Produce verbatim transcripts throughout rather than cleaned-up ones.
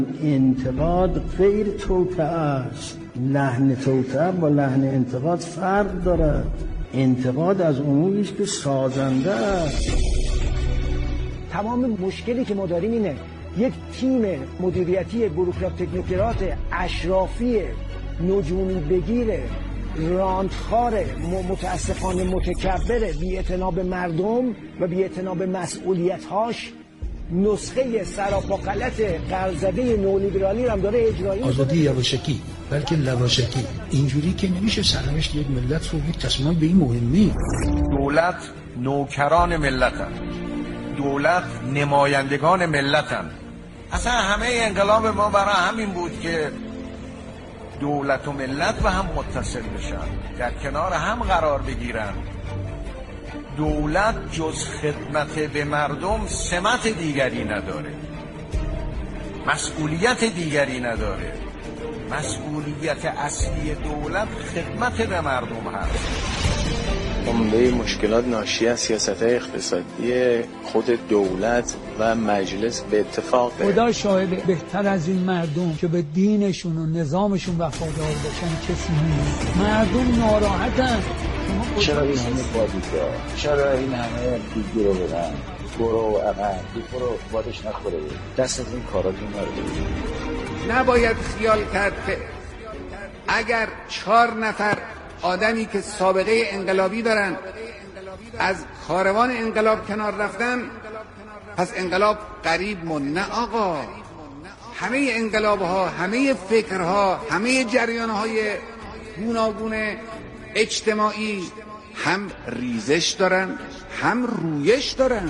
انتقاد غیر توطئه است. لحن توطئه با لحن انتقاد فرق دارد. انتقاد از اموری است که سازنده است. تمام مشکلی که ما داریم اینه یک تیم مدیریتی بوروکرات تکنوکرات اشرافی نجومی بگیره راندخاره متاسفانه متکبره بی‌اعتنا به مردم و بی‌اعتنا به مسئولیت‌هاش نسخه سراپا غلط قرض‌زده نولیبرالی رو هم داره اجرایی. آزادی یواشکی بلکه لواشکی. اینجوری که نمیشه سرنوشت یک ملت رو یک تصمیم به این مهمی. دولت نوکران ملتن، دولت نمایندگان ملتن. اصلا همه انقلاب ما برای همین بود که دولت و ملت به هم متصل بشن، در کنار هم قرار بگیرن. دولت جز خدمت به مردم سمت دیگری نداره، مسئولیت دیگری نداره. مسئولیت اصلی دولت خدمت به مردم هست. عمده مشکلات ناشی از سیاست‌های اقتصادی خود دولت و مجلس به اتفاق. خدا شاهد بهتر از این مردم که به دینشون و نظامشون وفادار باشن کسی نیست. مردم ناراحتن. چرا این همه بادیگاه؟ چرا این همه دیگه رو بدن؟ برو عقب، برو بادش نخوره. دست از این کاراتون نره. نباید خیال کرد که اگر چهار نفر آدمی که سابقه انقلابی دارن از کاروان انقلاب کنار رفتن پس انقلاب قریب مون. نه آقا، همه انقلاب‌ها، همه فکرها، همه جریان‌های گوناگون اجتماعی هم ریزش دارن هم رویش دارن.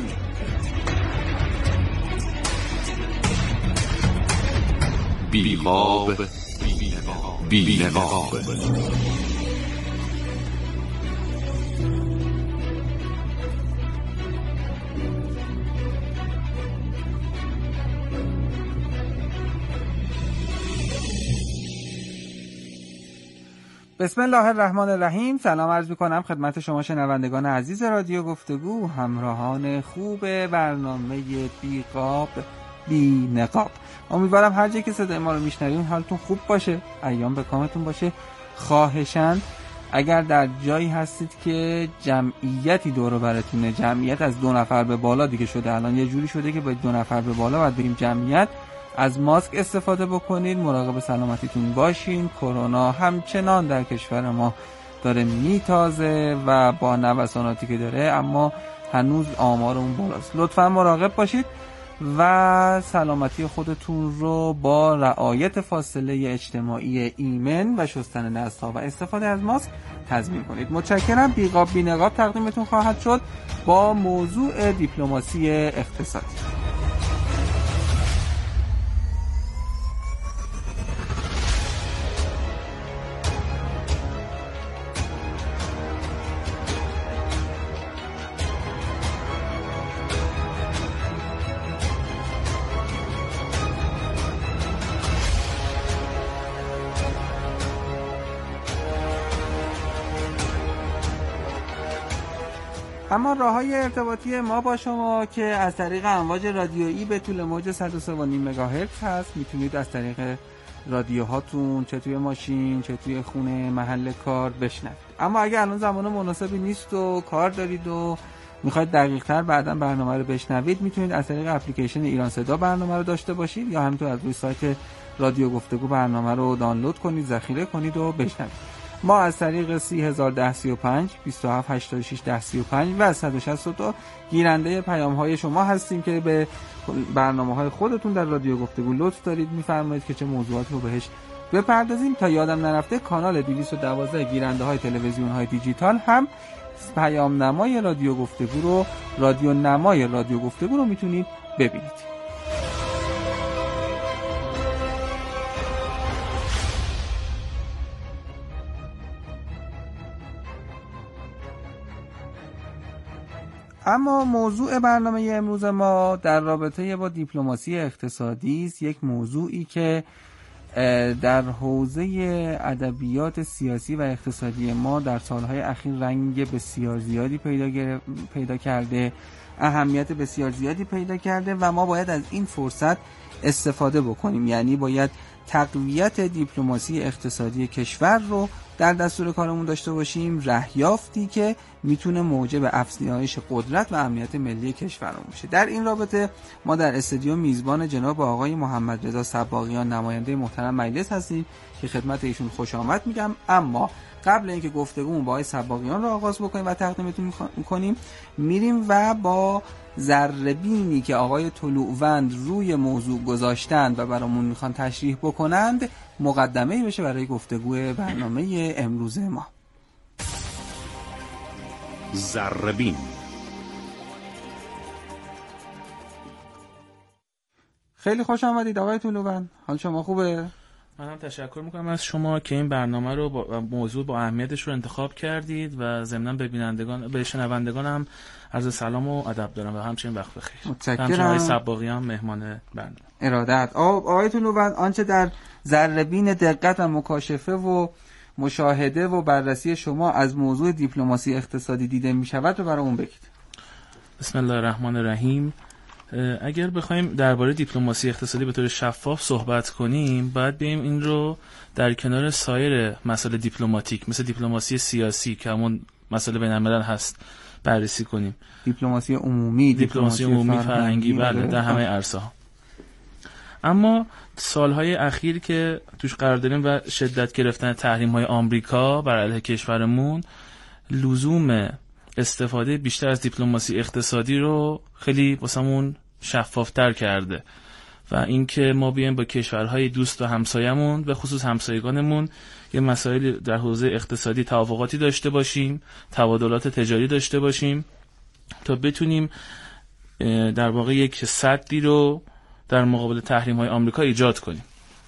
بی‌قاب بی‌نقاب. بسم الله الرحمن الرحیم. سلام عرض می‌کنم خدمت شما شنوندگان عزیز رادیو گفتگو، همراهان خوب برنامه بی‌قاب بی‌نقاب. امیدوارم هر جایی که صدای ما رو میشنوید حالتون خوب باشه، ایام به کامتون باشه. خواهشاً اگر در جایی هستید که جمعیتی دور و براتونه، جمعیت از دو نفر به بالا دیگه شده، الان یه جوری شده که با دو نفر به بالا باید بریم جمعیت، از ماسک استفاده بکنید، مراقب سلامتیتون باشین. کرونا همچنان در کشور ما داره میتازه و با نوساناتی که داره اما هنوز آمار اون بالاست. لطفا مراقب باشید و سلامتی خودتون رو با رعایت فاصله اجتماعی ایمن و شستن دست‌ها و استفاده از ماسک تضمین کنید. متشکرم. بی‌قاب بی‌نقاب تقدیمتون خواهد شد با موضوع دیپلماسی اقتصادی. اما راه‌های ارتباطی ما با شما که از طریق امواج رادیویی به طول موج صد و سه و نیم مگاهرتز هست، میتونید از طریق رادیوهاتون چه توی ماشین چه توی خونه محل کار بشنوید. اما اگه الان زمان مناسبی نیست و کار دارید و میخواید دقیق‌تر بعداً برنامه رو بشنوید، میتونید از طریق اپلیکیشن ایران صدا برنامه رو داشته باشید یا همینطور از روی سایت رادیو گفتگو برنامه رو دانلود کنید، ذخیره کنید و بشنوید. ما از طریق سی هزار ده سی و پنج بیست و هفت هشتاد و شش ده سی و پنج و صد و شصت و دو گیرنده پیام‌های شما هستیم که به برنامه‌های خودتون در رادیو گفتگو لطف دارید می‌فرمایید که چه موضوعاتی رو بهش بپردازیم. تا یادم نرفته کانال دویست و دوازده گیرنده‌های تلویزیون‌های دیجیتال هم پیام نمای رادیو گفتگو رو رادیو نمای رادیو گفتگو رو میتونید ببینید. اما موضوع برنامه امروز ما در رابطه با دیپلماسی اقتصادی است، یک موضوعی که در حوزه ادبیات سیاسی و اقتصادی ما در سالهای اخیر رنگ بسیار زیادی پیدا پیدا کرده. اهمیت بسیار زیادی پیدا کرده و ما باید از این فرصت استفاده بکنیم. یعنی باید تقویت دیپلماسی اقتصادی کشور رو در دستور کارمون داشته باشیم، رهیافتی که میتونه موجب افزایش قدرت و امنیت ملی کشورمون بشه. در این رابطه ما در استودیو میزبان جناب آقای محمد رضا صباغیان نماینده محترم مجلس هستیم که خدمت ایشون خوش آمد میگم. اما قبل اینکه گفتگومون با آقای صباغیان رو آغاز بکنیم و تقدیمتون میکنیم، میریم و با ذره‌بینی که آقای طلوعوند روی موضوع گذاشتند و برامون میخوان تشریح بکنند مقدمه‌ای بشه برای گفتگوی برنامه امروز ما. ذره‌بین. خیلی خوش آمدید آقای طلوعوند. حال شما خوبه؟ من هم تشکر میکنم از شما که این برنامه رو با موضوع با اهمیتش رو انتخاب کردید و ضمناً به بینندگان به شنوندگان هم عرض سلام و ادب دارم و همچنین وقت بخیر. متشکرم. آقای صباغیان مهمان برنامه. ارادت. آقای طلوعوند، آنچه در ذره‌بین دقت و مکاشفه و مشاهده و بررسی شما از موضوع دیپلماسی اقتصادی دیده میشود رو برامون بگید. بسم الله الرحمن الرحیم. اگر بخوایم درباره دیپلماسی اقتصادی به طور شفاف صحبت کنیم، باید بریم این رو در کنار سایر مسائل دیپلماتیک مثل دیپلماسی سیاسی که همون مسئله بین الملل هست بررسی کنیم. دیپلماسی عمومی، دیپلماسی عمومی فرهنگی، بله، در همه عرصه‌ها. اما سالهای اخیر که توش قرار داریم و شدت گرفتن تحریم‌های آمریکا بر علیه کشورمون، لزوم استفاده بیشتر از دیپلماسی اقتصادی رو خیلی واسمون شفافتر کرده و اینکه ما بیایم با کشورهای دوست و همسایمون به خصوص همسایگانمون یه مسائل در حوزه اقتصادی توافقاتی داشته باشیم، تبادلات تجاری داشته باشیم تا بتونیم در واقع یک سدی رو در مقابل تحریم‌های آمریکا ایجاد کنیم.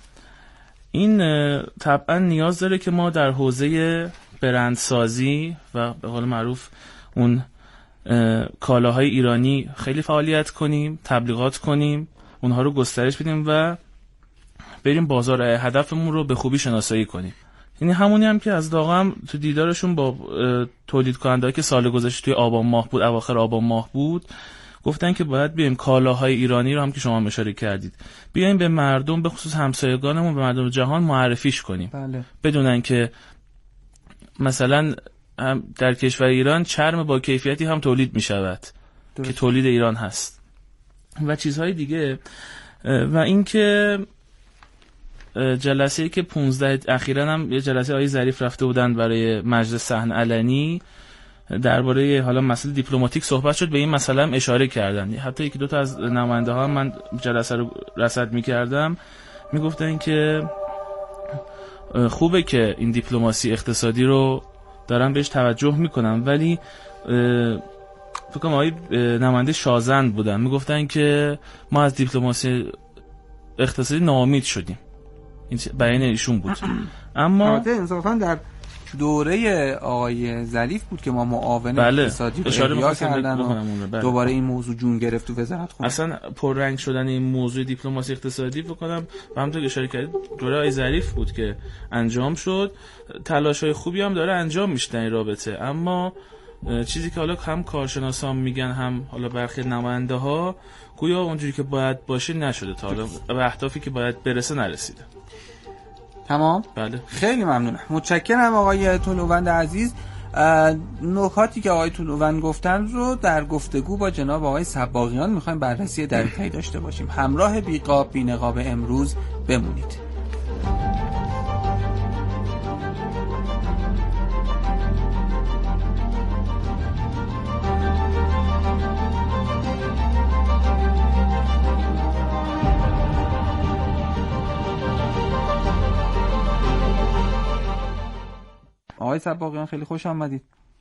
این طبعا نیاز داره که ما در حوزه برندسازی و به قول معروف اون کالاهای ایرانی خیلی فعالیت کنیم، تبلیغات کنیم، اونها رو گسترش بدیم و بریم بازار هدفمون رو به خوبی شناسایی کنیم. یعنی همونی هم که از داغم تو دیدارشون با تولید کننده‌ای که سال گذشته توی آبان ماه بود، اواخر آبان ماه بود، گفتن که باید بیایم کالاهای ایرانی رو هم که شما اشاره کردید بیایم به مردم، به خصوص همسایگانمون، به مردم جهان معرفیش کنیم. بله. بدونن که مثلا در کشور ایران چرم با کیفیتی هم تولید می شود که تولید ایران هست و چیزهای دیگه. و اینکه جلسه‌ای که پونزده اخیراً هم یه جلسه آقای ظریف رفته بودن برای مجلس صحن علنی درباره حالا مسئله دیپلماتیک صحبت شد، به این مسئله هم اشاره کردن. حتی یکی دو تا از نماینده ها من جلسه رو رصد می‌کردم میگفتن که خوبه که این دیپلماسی اقتصادی رو دارن بهش توجه میکنن، ولی فکر کنم آقای نماینده شازند بودن میگفتن که ما از دیپلماسی اقتصادی ناامید شدیم. این بیان ایشون بود. اما البته انصافا در دوره آقای ظریف بود که ما معاون بله. اقتصادی رو احیا کردن و بله. دوباره این موضوع جون گرفت تو وزارت خونه. اصلا پررنگ شدن این موضوع دیپلماسی اقتصادی فکر کنم و همونطور که اشاره کردید دوره آقای ظریف بود که انجام شد. تلاش‌های خوبی هم داره انجام میشه در این رابطه، اما چیزی که حالا هم کارشناسان میگن هم حالا برخی نماینده ها گویا اونجوری که باید باشه نشده، تا حالا به اهدافی که باید برسه نرسیده. تمام؟ بله. خیلی ممنونم. متشکرم آقای طلوعوند عزیز. نکاتی که آقای طلوعوند گفتن رو در گفتگو با جناب آقای صباغیان میخوایم بررسی دقیقی داشته باشیم. همراه بیقاب بینقاب امروز بمونید. آقای صباغیان خیلی خوش آمدید.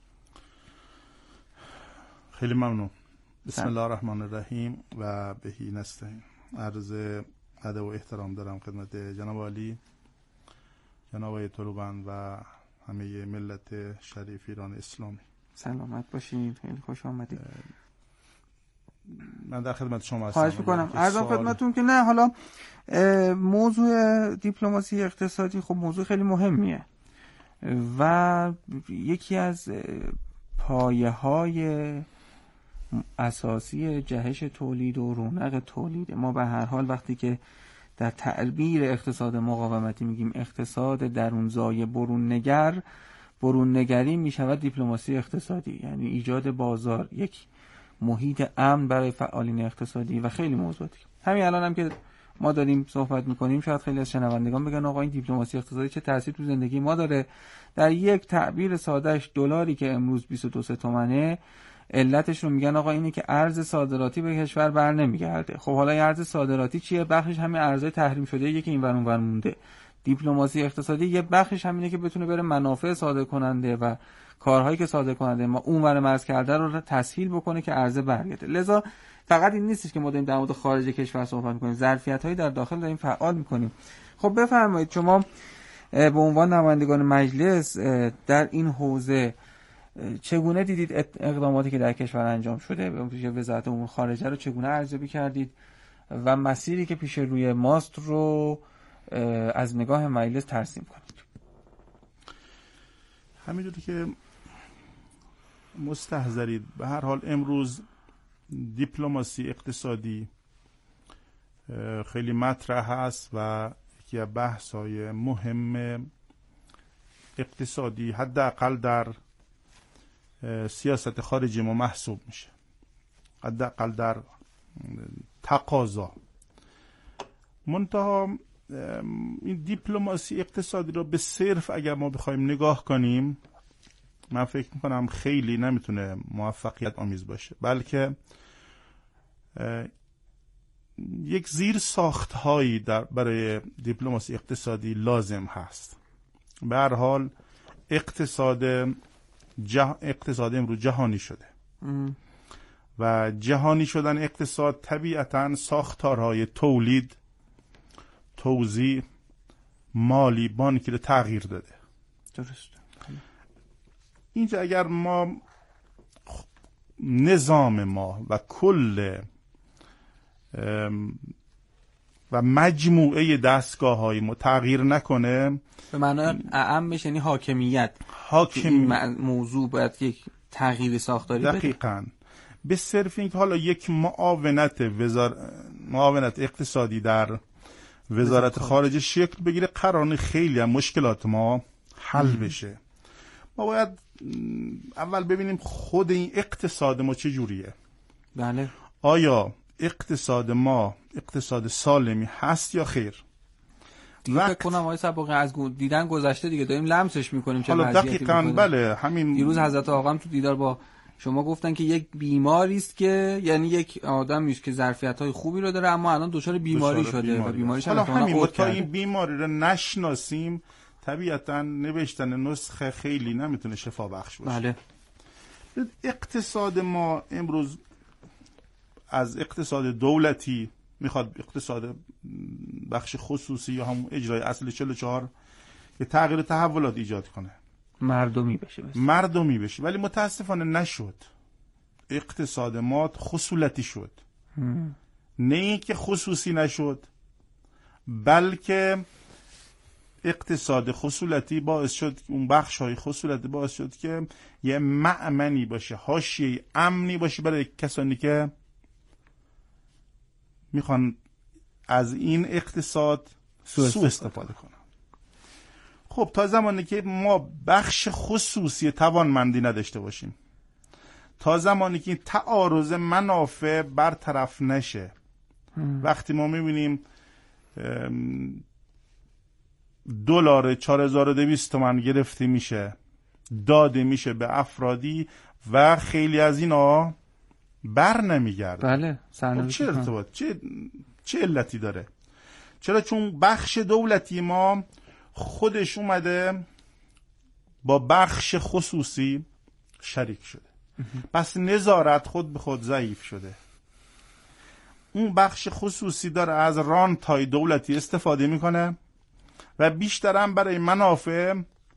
خیلی ممنون. بسم الله الرحمن الرحیم و بهی نستعین. عرض ادب و احترام دارم خدمت جناب عالی، جناب آقای طلوعوند و همه ملت شریف ایران اسلامی. سلامت باشید. خیلی خوش آمدید. من در خدمت شما هستم. خواهش میکنم. عرضم خدمتتون که نه، حالا موضوع دیپلماسی اقتصادی خب موضوع خیلی مهمیه و یکی از پایه‌های اساسی جهش تولید و رونق تولید. ما به هر حال وقتی که در تعبیر اقتصاد مقاومتی میگیم اقتصاد درونزای برون نگر، برون نگری میشود دیپلماسی اقتصادی، یعنی ایجاد بازار، یک محیط امن برای فعالین اقتصادی و خیلی موضوعاتی. همین الان هم که ما داریم صحبت میکنیم شاید خیلی از شنوندگان بگن آقا این دیپلماسی اقتصادی چه تأثیر تو زندگی ما داره. در یک تعبیر سادهش دلاری که امروز بیست و دو تومنه، علتش رو میگن آقا اینه که ارز صادراتی به کشور بر نمیگرده. خب حالا این ارز صادراتی چیه؟ بخشش همین ارزهای تحریم شده یکی این ور اون ور مونده. دیپلماسی اقتصادی یه بخشش همینه که بتونه بره منافع صادر کننده و کارهایی که صادر کننده ما اونور مرز کرده رو تسهیل بکنه که ارز برگرده. لذا فقط این نیستش که ما داریم در مورد خارج کشور صحبت می‌کنیم، ظرفیت‌هایی در داخل داریم فعال می‌کنیم. خب بفرمایید شما به عنوان نمایندگان مجلس در این حوزه چگونه دیدید اقداماتی که در کشور انجام شده؟ به وزارت امور خارجه رو چگونه ارزیابی کردید و مسیری که پیش روی ماست رو از نگاه مجلس ترسیم کنید؟ همینجوری که مستحضرید به هر حال امروز دیپلماسی اقتصادی خیلی مطرح هست و یکی از بحث‌های مهم اقتصادی حداقل در سیاست خارجی ما محسوب میشه، حداقل در تقاضا. منتها این دیپلماسی اقتصادی رو به صرف اگر ما بخوایم نگاه کنیم من فکر میکنم خیلی نمیتونه موفقیت آمیز باشه، بلکه یک زیر ساخت هایی در برای دیپلماسی اقتصادی لازم هست. به هر حال اقتصاد جه... اقتصاد امروز جهانی شده ام. و جهانی شدن اقتصاد طبیعتاً ساختارهای تولید، توزیع، مالی، بانکی رو تغییر داده. درست. اینجا اگر ما نظام ما و کل و مجموعه دستگاه های ما تغییر نکنه، به معنای اعمش یعنی حاکمیت حاکم موضوع باید یک تغییر ساختاری بده. دقیقاً. به صرف اینکه حالا یک معاونت وزار... معاونت اقتصادی در وزارت خارجه شکل بگیره قراره خیلی هم مشکلات ما حل بشه. ما باید اول ببینیم خود این اقتصاد ما چه جوریه. بله. آیا اقتصاد ما اقتصاد سالمی هست یا خیر؟ دیگه فکر کنم آقای سباقی از دیدن گذشته دیگه داریم لمسش میکنیم چه وضعیتی. دقیقاً بله. همین دیروز حضرت آقا تو دیدار با شما گفتن که یک بیماری است که یعنی یک آدمی است که ظرفیت‌های خوبی رو داره اما الان دچار بیماری شده بیماری. و بیماریش هم همین تا این بیماری رو نشناسیم طبیعتاً نوشتن نسخه خیلی نمیتونه شفا بخش باشه. بله. اقتصاد ما امروز از اقتصاد دولتی میخواد اقتصاد بخش خصوصی یا همون اجرای اصل چهل و چهار که تغییر تحولات ایجاد کنه، مردمی بشه بس. مردمی بشه، ولی متاسفانه نشد. اقتصاد ما خصولتی شد. هم. نه اینکه خصوصی نشد، بلکه اقتصاد خصولتی باعث شد اون بخش های خصولتی باعث شد که یه مأمنی باشه، حاشیه امنی باشه برای کسانی که میخوان از این اقتصاد سوء استفاده کنن. خب تا زمانی که ما بخش خصوصی توانمندی نداشته باشیم، تا زمانی که تعارض منافع برطرف نشه، هم. وقتی ما میبینیم دلار چهار هزار و دویست تومان گرفته میشه داده میشه به افرادی و خیلی از اینا بر نمیگرده. بله. خب چه ارتباط چه چه علتی داره؟ چرا؟ چون بخش دولتی ما خودش اومده با بخش خصوصی شریک شده. پس نظارت خود به خود ضعیف شده. اون بخش خصوصی داره از رانت‌های دولتی استفاده میکنه و بیشترم برای منافع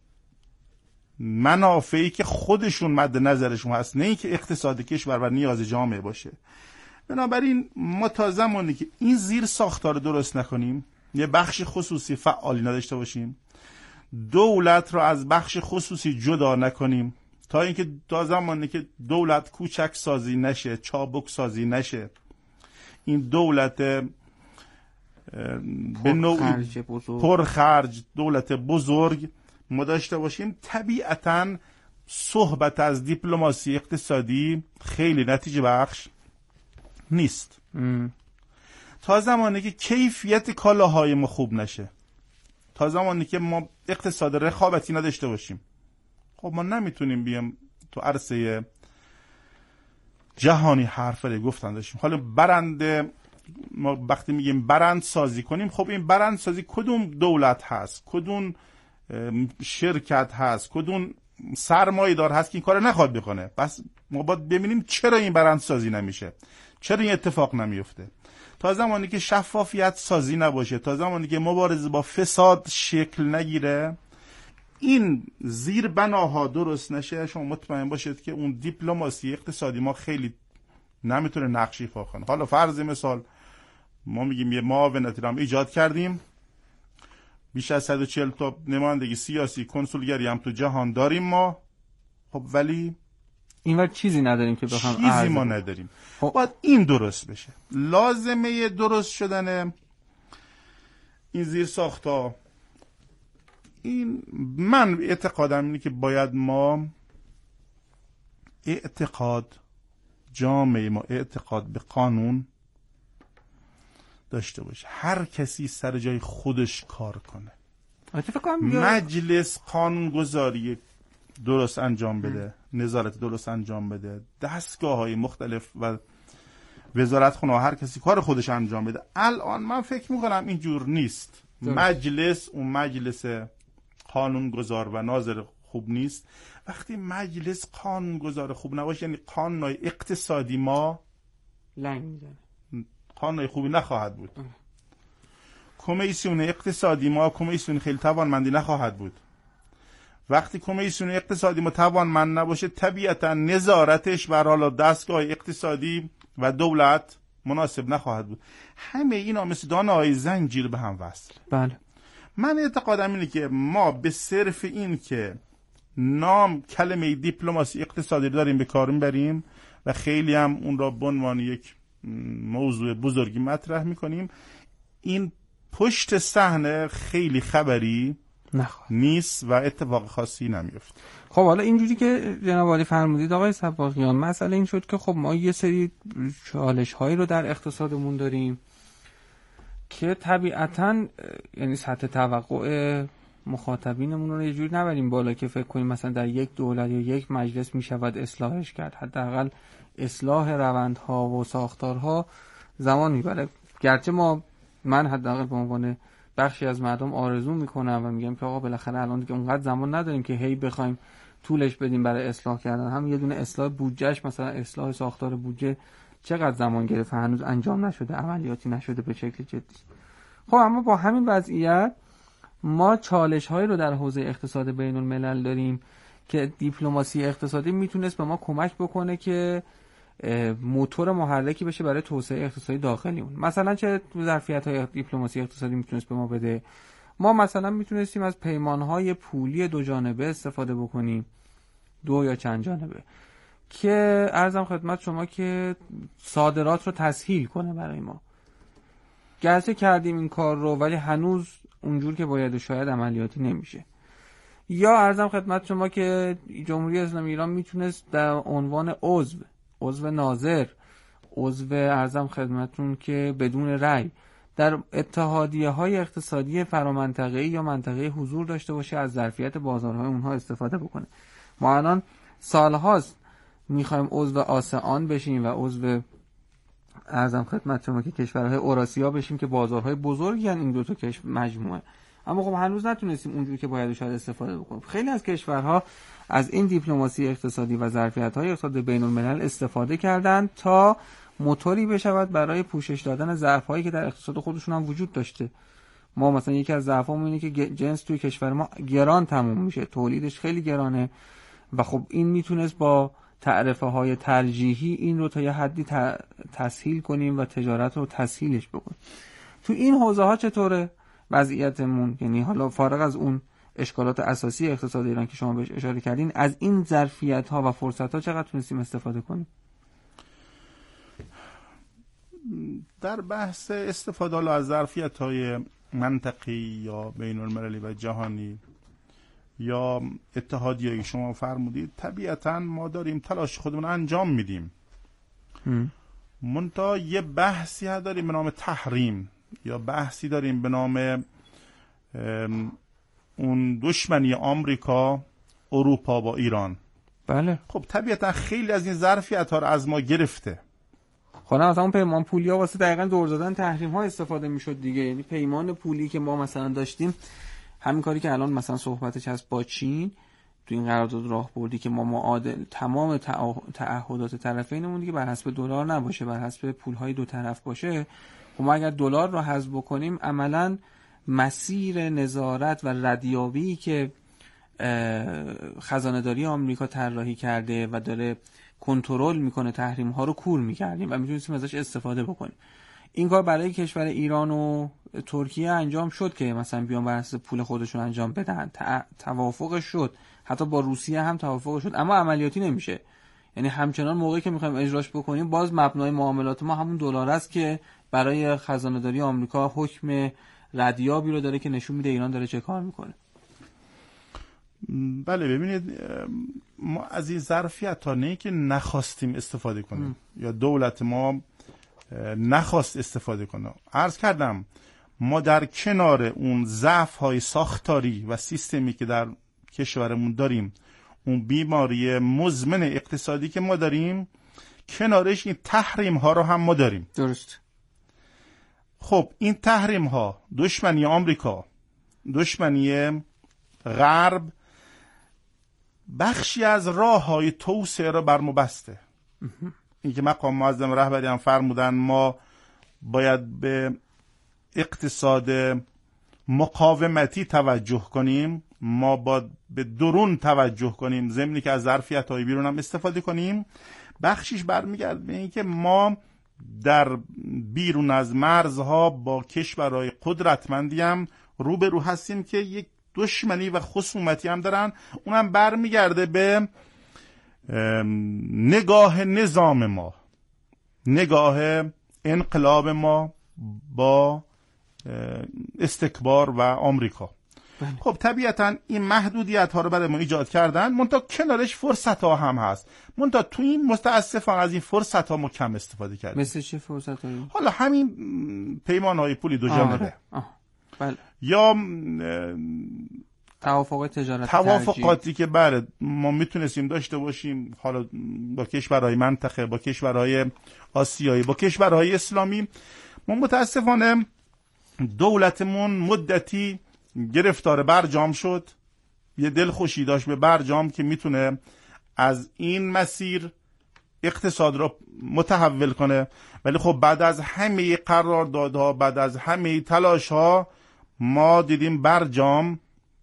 منافعی که خودشون مد نظرشون هست، نه اینکه اقتصاد کشور و نیاز جامعه باشه. بنابراین ما تا زمانی که این زیر ساختار رو درست نکنیم، یه بخش خصوصی فعالی نداشته باشیم، دولت رو از بخش خصوصی جدا نکنیم، تا اینکه تا زمانی که دولت کوچک سازی نشه، چابک سازی نشه، این دولت به نوعی پرخرج، دولت بزرگ ما داشته باشیم، طبیعتاً صحبت از دیپلماسی اقتصادی خیلی نتیجه بخش نیست. ام. تا زمانی که کیفیت کالاهای ما خوب نشه، تا زمانی که ما اقتصاد رقابتی نداشته باشیم، خب ما نمیتونیم بیام تو عرصه جهانی حرف رو گفتن داشتیم. حالا برنده، ما وقتی میگیم برند سازی کنیم، خب این برند سازی کدوم دولت هست، کدوم شرکت هست، کدوم سرمایه دار هست که این کار نخواد بکنه؟ پس ما باید ببینیم چرا این برند سازی نمیشه، چرا این اتفاق نمیفته. تا زمانی که شفافیت سازی نباشه، تا زمانی که مبارزه با فساد شکل نگیره، این زیر بناها درست نشه، شما مطمئن باشید که اون دیپلماسی اقتصادی ما خیلی نمیتونه نقش ایفا کنه. حالا فرض مثال ما میگیم یه معاونتی رو ایجاد کردیم، بیش از صد و چهل تا نمایندگی سیاسی، کنسولگری هم تو جهان داریم ما، خب ولی اینور چیزی نداریم که بخوام چیزی عرض ما نداریم. خب باید این درست بشه. لازمه درست شدن این زیر ساختا، این من اعتقادم اینه که باید ما اعتقاد جامعه ما اعتقاد به قانون داشته باشه، هر کسی سر جای خودش کار کنه، مجلس قانونگذاری درست انجام بده، نظارت درست انجام بده، دستگاه های مختلف و وزارتخونه ها هر کسی کار خودش انجام بده. الان من فکر میکنم اینجور نیست. مجلس اون مجلس قانونگذار و ناظر خوب نیست. وقتی مجلس قانونگذار خوب نباشه، یعنی قانونای اقتصادی ما لنگ میزنه، قانونای خوبی نخواهد بود. کمیسیون اقتصادی ما کمیسیون خیلی توانمندی نخواهد بود. وقتی کمیسیون اقتصادی ما توانمند نباشه، طبیعتا نظارتش بر حالا دستگاه اقتصادی و دولت مناسب نخواهد بود. همه اینا مثل دانه‌های زنجیر به هم وصل. بله. من اعتقادم اینه که ما به صرف این که نام کلمه دیپلماسی اقتصادی رو داریم به کار میبریم و خیلی هم اون را به عنوان یک موضوع بزرگی مطرح میکنیم، این پشت صحنه خیلی خبری نخواه. نیست و اتفاق خاصی نمیفته. خب حالا اینجوری که جناب عالی فرمودید آقای سباقیان، مسئله این شد که خب ما یه سری چالش هایی رو در اقتصادمون داریم که طبیعتاً یعنی سطح توقع مخاطبینمون رو یه جوری نبریم بالا که فکر کنیم مثلا در یک دولت یا یک مجلس میشود اصلاحش کرد. حداقل اصلاح روندها و ساختارها زمان میبره. گرچه ما من حداقل به عنوان بخشی از مردم آرزو میکنم و میگم که آقا بالاخره الان دیگه اونقدر زمان نداریم که هی بخوایم طولش بدیم برای اصلاح کردن. هم یه دونه اصلاح بودجهش، مثلا اصلاح ساختار بودجه چقدر زمان گرفت، هنوز انجام نشده، عملیاتی نشده به شکل جدی. خب اما با همین وضعیت ما چالش هایی رو در حوزه اقتصاد بین الملل داریم که دیپلماسی اقتصادی میتونست به ما کمک بکنه که موتور محرکی بشه برای توسعه اقتصادی داخلیمون. مثلا چه ظرفیت های دیپلماسی اقتصادی میتونست به ما بده؟ ما مثلا میتونستیم از پیمان های پولی دو جانبه استفاده بکنیم، دو یا چند جانبه، که عرضم خدمت شما که صادرات رو تسهیل کنه برای ما. گرچه کردیم این کار رو ولی هنوز اونجور که باید و شاید عملیاتی نمیشه. یا عرضم خدمت شما که جمهوری اسلامی ایران میتونست در عنوان عضو عضو ناظر، عضو عرضم خدمتون که بدون رأی در اتحادیه های اقتصادی فرامنطقه‌ای یا منطقه حضور داشته باشه، از ظرفیت بازارهای اونها استفاده بکنه. ما الان سالهاست میخوایم عضو آسئان بشیم و عضو عرضم خدمت شما که کشورهای اوراسیا بشیم که بازارهای بزرگی هستند این دو تا کشور مجموعه، اما خب هنوز نتونستیم اونجوری که باید و شاید استفاده بکنیم. خیلی از کشورها از این دیپلماسی اقتصادی و ظرفیت‌های اقتصاد بین الملل استفاده کردند تا موتوری بشود برای پوشش دادن ضعف‌هایی که در اقتصاد خودشون هم وجود داشته. ما مثلا یکی از ضعف‌هامون اینه که جنس توی کشور ما گران تموم میشه، تولیدش خیلی گرانه و خب این میتونست با تعرفه های ترجیحی این رو تا یه حدی تسهیل کنیم و تجارت رو تسهیلش بکنیم. تو این حوزه ها چطوره وضعیتمون؟ یعنی حالا فارغ از اون اشکالات اساسی اقتصاد ایران که شما بهش اشاره کردین، از این ظرفیت‌ها و فرصت‌ها چقدر تونستیم استفاده کنیم؟ در بحث استفاده از ظرفیت‌های منطقی یا بین‌المللی و جهانی یا اتحادیه‌ای شما فرمودید، طبیعتاً ما داریم تلاش خودمون انجام میدیم. منتها یه بحثی داریم به نام تحریم، یا بحثی داریم به نام اون دشمنی آمریکا اروپا با ایران. بله. خب طبیعتا خیلی از این ظرفیت‌ها رو از ما گرفته. خب مثلا اون پیمان پولی ها واسه دقیقاً دور دادن تحریم ها استفاده میشد دیگه. یعنی پیمان پولی که ما مثلا داشتیم، همین کاری که الان مثلا صحبتش هست با چین تو این قرارداد راهبردی که ما معادل تمام تعهدات طرفینمون دیگه بر حسب دلار نباشه، بر حسب پول‌های دو طرف باشه. خب ما اگر دلار رو حذف بکنیم، عملاً مسیر نظارت و ردیابی که خزانه‌داری آمریکا طراحی کرده و داره کنترل میکنه تحریم ها رو کور میکردیم و میتونستیم ازش استفاده بکنیم. این کار برای کشور ایران و ترکیه انجام شد که مثلا بیان بر اساس پول خودشون انجام بدن، توافق شد، حتی با روسیه هم توافق شد، اما عملیاتی نمیشه. یعنی همچنان موقعی که میخوایم اجراش بکنیم، باز مبنای معاملات ما همون دلار است که برای خزانه‌داری آمریکا حکم ردیابی رو داره که نشون میده ایران داره چه کار میکنه. بله ببینید، ما از این ظرفیت ها نه که نخواستیم استفاده کنیم ام. یا دولت ما نخواست استفاده کنه. عرض کردم ما در کنار اون ضعف های ساختاری و سیستمی که در کشورمون داریم، اون بیماری مزمن اقتصادی که ما داریم، کنارش این تحریم ها رو هم ما داریم. درست. خب این تحریم ها دشمنی آمریکا، دشمنی غرب، بخشی از راه های توسعه را بر ما بسته. این که مقام معظم رهبری هم فرمودن ما باید به اقتصاد مقاومتی توجه کنیم، ما باید به درون توجه کنیم، ضمنی که از ظرفیت های بیرون هم استفاده کنیم. بخشیش برمیگرده به این که ما در بیرون از مرزها با کشورهای قدرتمندی هم روبرو هستیم که یک دشمنی و خصومتی هم دارن. اونم برمیگرده به نگاه نظام ما، نگاه انقلاب ما با استکبار و آمریکا. خب طبیعتا این محدودیت ها رو برای ما ایجاد کردن، منتها کنارش فرصت ها هم هست. منتها تو این متاسفانه از این فرصت ها ما کم استفاده کردیم. مثل چه فرصت هایی؟ حالا همین پیمان های پولی دو جانبه، بله. یا توافق تجارت توافقاتی که بله ما میتونستیم داشته باشیم، حالا با کشورهای منطقه، با کشورهای آسیایی، با کشورهای اسلامی. ما متاسفانه دولتمون مدتی گرفتار برجام شد، یه دلخوشی داشت به برجام که میتونه از این مسیر اقتصاد را متحول کنه، ولی خب بعد از همه قراردادها، بعد از همه تلاشها، ما دیدیم برجام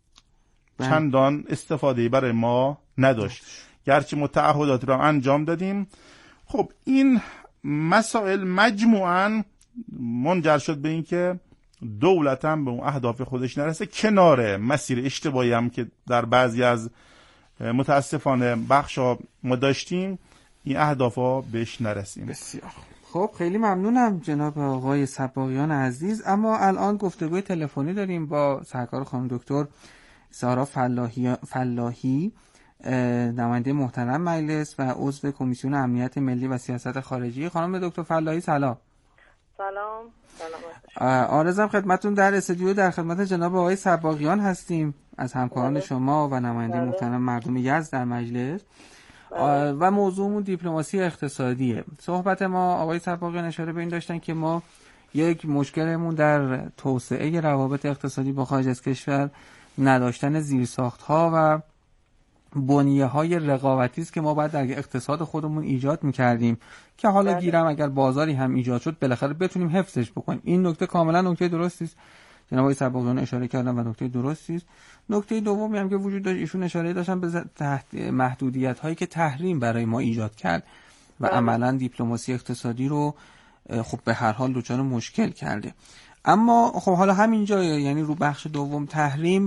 چندان استفاده برای ما نداشت، گرچه ما تعهدات را انجام دادیم. خب این مسائل مجموعاً منجر شد به این که دولت هم به اون اهداف خودش نرسه، کنار مسیر اشتباهی هم که در بعضی از متاسفانه بخشا ما داشتیم، این اهداف ها بهش نرسیم. بسیار خب، خیلی ممنونم جناب آقای صباغیان عزیز. اما الان گفتگوی تلفنی داریم با سرکار خانم دکتر سارا فلاحی, فلاحی نماینده محترم مجلس و عضو کمیسیون امنیت ملی و سیاست خارجی. خانم دکتر فلاحی سلام. سلام. سلام. آرزم خدمتتون در استودیو در خدمت جناب آقای صباغیان هستیم از همکاران بله. شما و نماینده بله. محترم مردم یزد در مجلس بله. و موضوعمون دیپلماسی اقتصادیه. صحبت ما آقای صباغیان اشاره به این داشتن که ما یک مشکلمون در توسعه روابط اقتصادی با خارج از کشور نداشتن زیرساخت‌ها و بنیه‌های رقابتی است که ما باید در اقتصاد خودمون ایجاد می‌کردیم که حالا بله. گیرم اگر بازاری هم ایجاد شد بالاخره بتونیم حفظش بکنیم. این نکته کاملا نکته درستی است، جناب آقای صباغیان اشاره کردن و نکته درستی است. نکته دومی هم که وجود داشت، ایشون اشاره داشتن به تحت محدودیت‌هایی که تحریم برای ما ایجاد کرد و بله. عملاً دیپلماسی اقتصادی رو خب به هر حال دچار مشکل کرده. اما خب حالا همینجا، یعنی رو بخش دوم تحریم،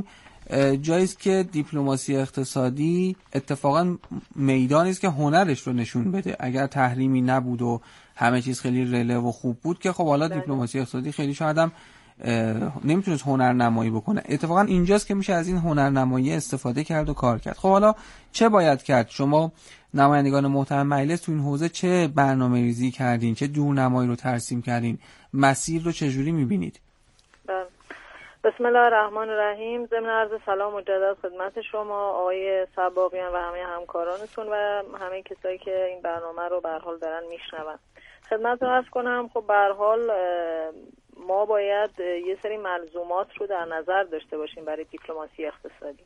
جایی است که دیپلماسی اقتصادی اتفاقا میدانی است که هنرش رو نشون بده. اگر تحریمی نبود و همه چیز خیلی رله و خوب بود که خب حالا دیپلماسی اقتصادی خیلی شاید هم نمیتونست هنرنمایی بکنه. اتفاقا اینجاست که میشه از این هنرنمایی استفاده کرد و کار کرد. خب حالا چه باید کرد؟ شما نمایندگان محترم مجلس تو این حوزه چه برنامه‌ریزی کردین؟ چه دورنمایی رو ترسیم کردین؟ مسیر رو چجوری میبینید؟ بله. بسم الله الرحمن الرحیم. ضمن عرض سلام مجدد خدمت شما آقای سباقیان و همه همکارانتون و همه کسایی که این برنامه رو به هر حال دارن میشنون. خدمتتون عرض کنم خب به هر حال ما باید یه سری ملزومات رو در نظر داشته باشیم برای دیپلماسی اقتصادی.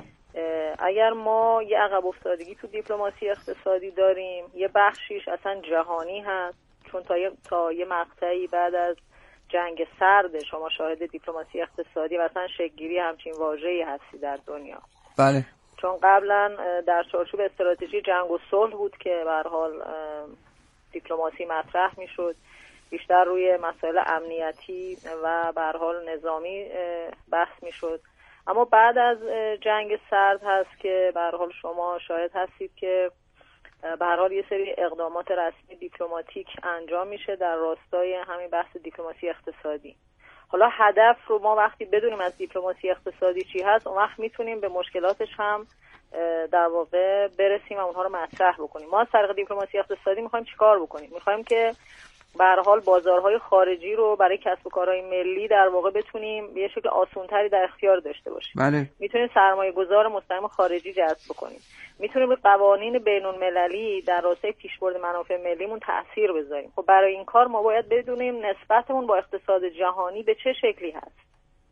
اگر ما یه عقب افتادگی تو دیپلماسی اقتصادی داریم، یه بخشیش اصلا جهانی هست، چون تا یه, تا یه مقطعی بعد از جنگ سرد شما شاهد دیپلماسی اقتصادی و اصلا شکل‌گیری همچین واژه‌ای هستی در دنیا. بله. چون قبلا در چارچوب استراتژی جنگ و صلح بود که به هر حال دیپلماسی مطرح میشد، بیشتر روی مسائل امنیتی و به هر حال نظامی بحث میشد. اما بعد از جنگ سرد هست که به هر حال شما شاهد هستید که به هر حال یه سری اقدامات رسمی دیپلماتیک انجام میشه در راستای همین بحث دیپلماسی اقتصادی. حالا هدف رو ما وقتی بدونیم از دیپلماسی اقتصادی چی هست، اون وقت میتونیم به مشکلاتش هم در واقع برسیم و اونها رو مطرح بکنیم. ما از طریق دیپلماسی اقتصادی میخوایم چیکار بکنیم؟ میخوایم که به هر حال بازارهای خارجی رو برای کسب و کارهای ملی در واقع بتونیم به شکل آسان‌تری در اختیار داشته باشیم. بله. میتونیم سرمایه‌گذار مستقیم خارجی جذب بکنیم. میتونیم به قوانین بین‌المللی در راستای پیشبرد منافع ملیمون تأثیر بذاریم. خب برای این کار ما باید بدونیم نسبتمون با اقتصاد جهانی به چه شکلی هست.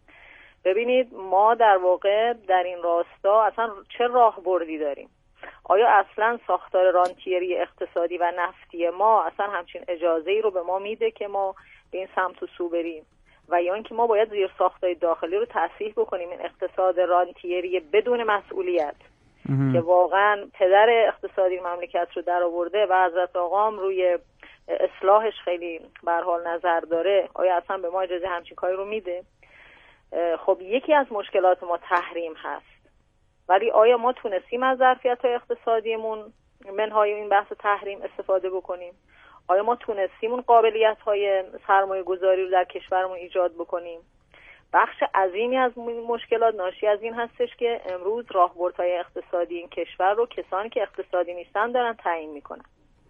ببینید ما در واقع در این راستا اصلا چه راهبردی داریم؟ آیا اصلا ساختار رانتیری اقتصادی و نفتی ما اصلا همچین اجازه‌ای رو به ما میده که ما به این سمت و سو بریم؟ و یا اینکه ما باید زیر ساختای داخلی رو تصحیح بکنیم، این اقتصاد رانتیری بدون مسئولیت که واقعا پدر اقتصادی مملکت رو در آورده و حضرت آقام روی اصلاحش خیلی به هر حال نظر داره، آیا اصلا به ما اجازه همچین کاری رو میده؟ خب یکی از مشکلات ما تحریم هست، ولی آیا ما تونستیم از ظرفیت‌های اقتصادیمون منهای این بحث تحریم استفاده بکنیم؟ آیا ما تونستیم اون قابلیت‌های سرمایه‌گذاری رو در کشورمون ایجاد بکنیم؟ بخش عظیمی از مشکلات ناشی از این هستش که امروز راهبردهای اقتصادی این کشور رو کسانی که اقتصادی نیستن دارن تعیین میکنن.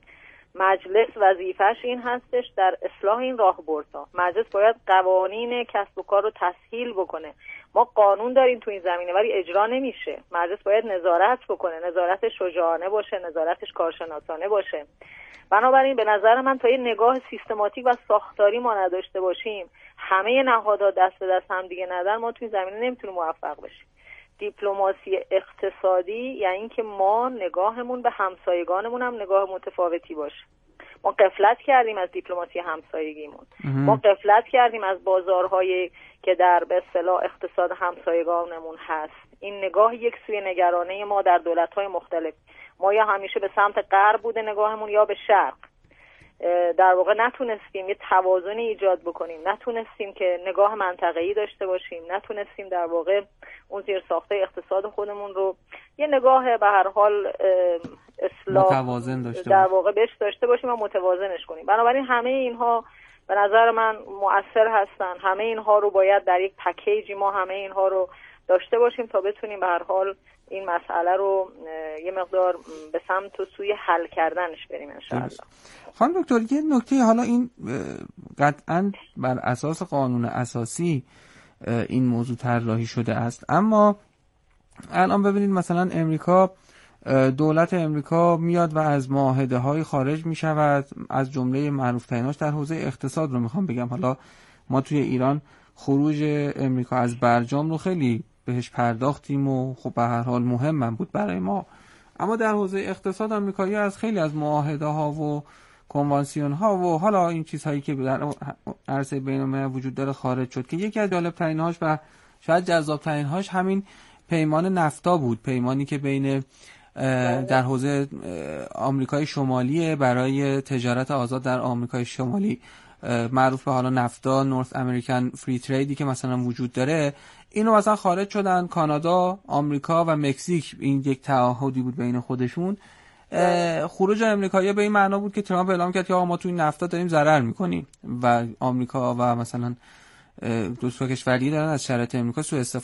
مجلس وظیفه‌اش این هستش در اصلاح این راهبردها. مجلس باید قوانین کسب و کار رو تسهیل بکنه. ما قانون داریم تو این زمینه ولی اجرا نمیشه. مجلس باید نظارت بکنه، نظارت شجاعانه باشه، نظارتش کارشناسانه باشه. بنابراین به نظر من تا یه نگاه سیستماتیک و ساختاری ما نداشته باشیم، همه نهادها دست به دست هم دیگه ندن، ما تو این زمینه نمیتونیم موفق بشیم. دیپلماسی اقتصادی یعنی اینکه ما نگاهمون به همسایگانمون هم نگاه متفاوتی باشه. ما غفلت کردیم از دیپلماسی همسایگیمون. ما غفلت کردیم از بازارهایی که در به اصطلاح اقتصاد همسایگانمون هست. این نگاه یک سوی نگرانه ما در دولت‌های مختلف. ما یا همیشه به سمت غرب بوده نگاهمون یا به شرق. در واقع نتونستیم یه توازنی ایجاد بکنیم، نتونستیم که نگاه منطقه‌ای داشته باشیم، نتونستیم در واقع اون زیر ساخته اقتصاد خودمون رو یه نگاه به هر حال اصلاح متوازن داشته در واقع بهش داشته باشیم و متوازنش کنیم. بنابراین همه اینها به نظر من مؤثر هستن. همه اینها رو باید در یک پکیجی ما همه اینها رو داشته باشیم تا بتونیم به هر حال این مسئله رو یه مقدار به سمت و سوی حل کردنش بریم ان شاء الله. خانم دکتر یه نکته، حالا این قطعاً بر اساس قانون اساسی این موضوع طراحی شده است، اما الان ببینید مثلا امریکا، دولت امریکا میاد و از معاهده‌های خارج میشود، از جمله معروف‌تریناش در حوزه اقتصاد رو میخوام بگم. حالا ما توی ایران خروج امریکا از برجام رو خیلی بهش پرداختیم و خب به هر حال مهم بود برای ما، اما در حوزه اقتصاد آمریکایی‌ها از خیلی از معاهده‌ها و کنوانسیون‌ها و حالا این چیزهایی که در عرصه بین‌المللی وجود داره خارج شد که یکی از جالب‌ترین‌هاش و شاید جذاب‌ترین‌هاش همین پیمان نفتا بود، پیمانی که بین در حوزه آمریکای شمالی برای تجارت آزاد در آمریکای شمالی معروف به حالا نفتا، نورث امریکن فری تریدی که مثلا وجود داره. اینو مثلا خارج شدن کانادا، آمریکا و مکزیک، این یک تعهدی بود بین خودشون. خروج امریکایی‌ها به این معنا بود که ترامپ اعلام کرد که آقا ما تو این نفتا داریم ضرر میکنیم و آمریکا و مثلا دو تا کشوری دارن از شرایط امریکا سوء استفاده